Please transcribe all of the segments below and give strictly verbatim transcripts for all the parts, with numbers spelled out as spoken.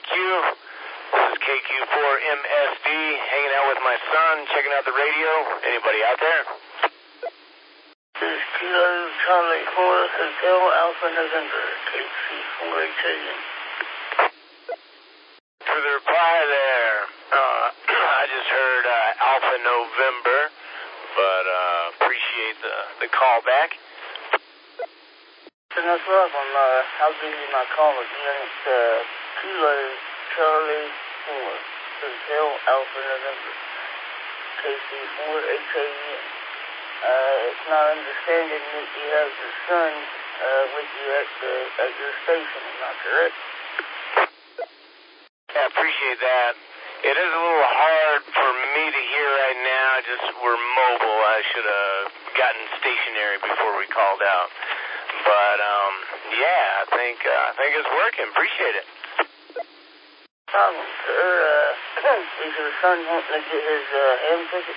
Q. This is K Q four M S D, hanging out with my son, checking out the radio. Anybody out there? This is Kilo Charlie four Hotel Alpha November, K C four H A N. For the reply there, uh, I just heard uh, Alpha November, but uh, appreciate the, the call back. So no problem. Uh, I'll give you my call again. It's uh, Kilo Charlie four Hotel Alpha November, K C four H A N. Uh, it's my understanding that you have your son uh, with you at, the, at your station, am I correct? Yeah, I appreciate that. It is a little hard for me to hear right now, just we're mobile. I should have gotten stationary before we called out. But, um, yeah, I think, uh, I think it's working. Appreciate it. Problem, sir. Uh, is your son wanting to get his uh, ham ticket?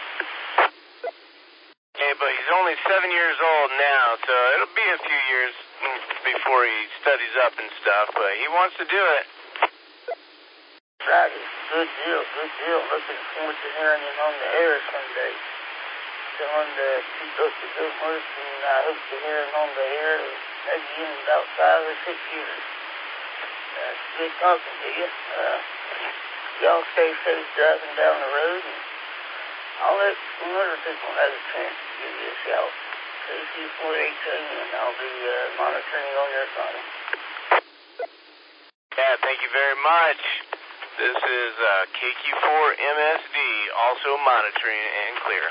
Yeah, but he's only seven years old now, so it'll be a few years before he studies up and stuff, but he wants to do it. Righty. Good deal, good deal. Looking forward to hearing him on the air someday. Tell him to keep up the good work, and I hope to hear him on the air maybe in about five or six years. Uh, it's good talking to you. Uh, y'all stay safe driving down the road, and I'll let some other people have a chance to give you a shout. K C four H A N, I'll be uh, monitoring on your phone. Yeah, thank you very much. This is uh, K Q four M S D, also monitoring and clear.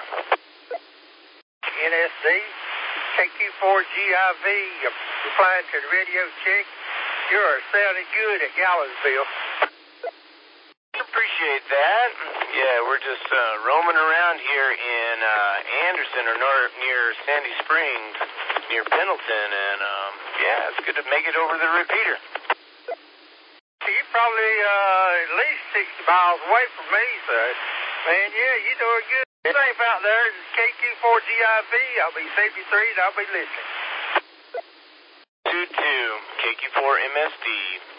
N S D, K Q four G I V, replying to the radio check. You are sounding good at Gallorsville. Appreciate that. Yeah, we're just uh, roaming around here in uh, Anderson or nor- near Sandy Springs, near Pendleton, and um, yeah, it's good to make it over the repeater. You're probably uh, at least sixty miles away from me, so, man, yeah, you're doing good. Safe out there. This is K Q four G I V. I'll be seventy-three, and I'll be listening. two two, K Q four M S D.